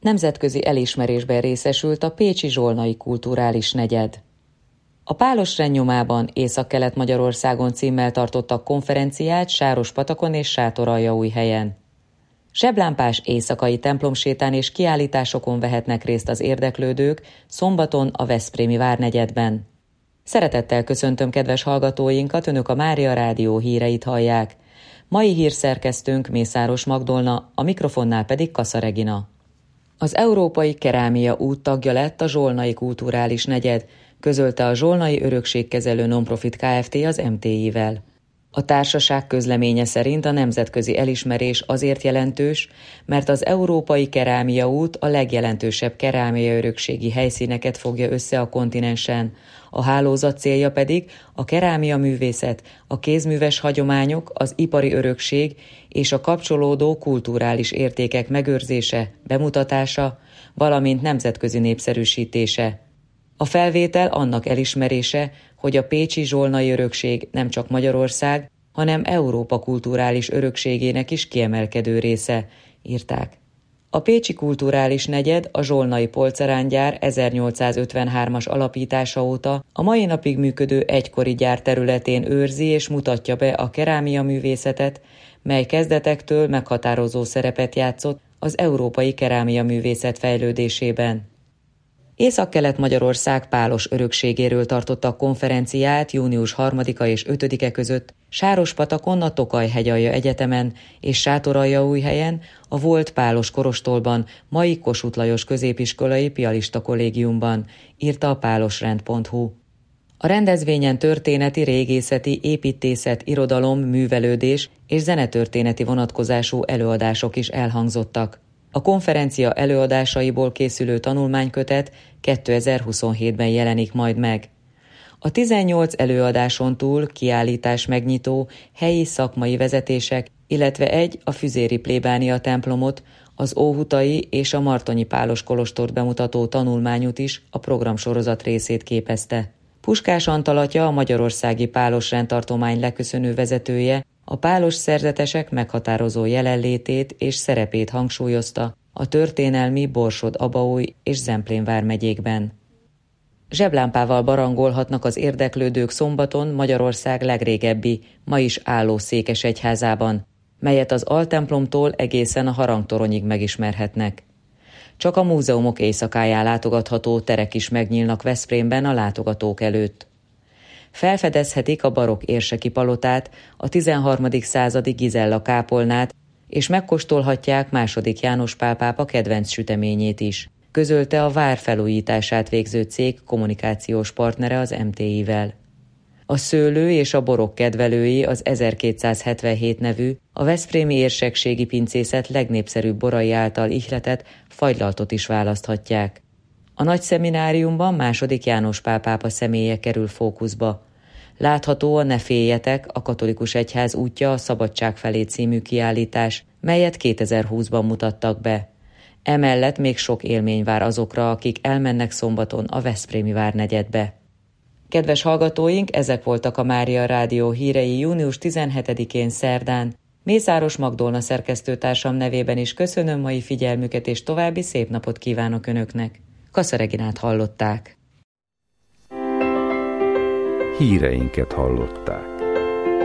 Nemzetközi elismerésben részesült a pécsi Zsolnai kulturális negyed. A Pálos-rend nyomában Északkelet-Magyarországon címmel tartottak konferenciát Sárospatakon és Sátoraljaújhelyen. Zseblámpás éjszakai templomsétán és kiállításokon vehetnek részt az érdeklődők szombaton a veszprémi várnegyedben. Szeretettel köszöntöm kedves hallgatóinkat, Önök a Mária Rádió híreit hallják. Mai hírszerkesztőnk Mészáros Magdolna, a mikrofonnál pedig Kassa Regina. Az Európai Kerámia út tagja lett a Zsolnai kulturális negyed, közölte a Zsolnai Örökségkezelő Nonprofit Kft. Az MTI-vel. A társaság közleménye szerint a nemzetközi elismerés azért jelentős, mert az Európai Kerámia út a legjelentősebb kerámia örökségi helyszíneket fogja össze a kontinensen, a hálózat célja pedig a kerámia művészet, a kézműves hagyományok, az ipari örökség és a kapcsolódó kulturális értékek megőrzése, bemutatása, valamint nemzetközi népszerűsítése. A felvétel annak elismerése, hogy a pécsi zsolnai örökség nem csak Magyarország, hanem Európa kulturális örökségének is kiemelkedő része, írták. A pécsi kulturális negyed a zsolnai polcerángyár 1853-as alapítása óta a mai napig működő egykori gyár területén őrzi és mutatja be a kerámia művészetet, mely kezdetektől meghatározó szerepet játszott az európai kerámia művészet fejlődésében. Északkelet-Magyarország pálos örökségéről tartottak konferenciát június 3-a és 5-e között Sárospatakon, a Tokaj-hegyalja Egyetemen és Sátoraljaújhelyen, a volt pálos korostolban, mai Kossuth Lajos középiskolai piarista kollégiumban, írta a pálosrend.hu. A rendezvényen történeti, régészeti, építészet, irodalom, művelődés és zenetörténeti vonatkozású előadások is elhangzottak. A konferencia előadásaiból készülő tanulmánykötet 2027-ben jelenik majd meg. A 18 előadáson túl kiállítás megnyitó, helyi szakmai vezetések, illetve a füzéri plébánia templomot, az óhutai és a martonyi pálos kolostort bemutató tanulmányút is a programsorozat részét képezte. Puskás Antal atya, a Magyarországi Pálos rendtartomány leköszönő vezetője, a pálos szerzetesek meghatározó jelenlétét és szerepét hangsúlyozta a történelmi Borsod-Abaúj és Zemplén vármegyékben. Zseblámpával barangolhatnak az érdeklődők szombaton Magyarország legrégebbi, ma is álló székesegyházában, melyet az altemplomtól egészen a harangtoronyig megismerhetnek. Csak a múzeumok éjszakáján látogatható terek is megnyílnak Veszprémben a látogatók előtt. Felfedezhetik a barokk érseki palotát, a 13. századi Gizella kápolnát, és megkóstolhatják II. János Pál pápa kedvenc süteményét is, közölte a vár felújítását végző cég kommunikációs partnere az MTI-vel. A szőlő és a borok kedvelői az 1277 nevű, a veszprémi érsekségi pincészet legnépszerűbb borai által ihletett fagylaltot is választhatják. A nagy szemináriumban II. János Pál pápa személye kerül fókuszba. Látható a Ne féljetek, a katolikus egyház útja a szabadság felé című kiállítás, melyet 2020-ban mutattak be. Emellett még sok élmény vár azokra, akik elmennek szombaton a veszprémi várnegyedbe. Kedves hallgatóink, ezek voltak a Mária Rádió hírei június 17-én szerdán. Mészáros Magdolna szerkesztőtársam nevében is köszönöm mai figyelmüket, és további szép napot kívánok Önöknek. Kassa Reginát hallották. Híreinket hallották.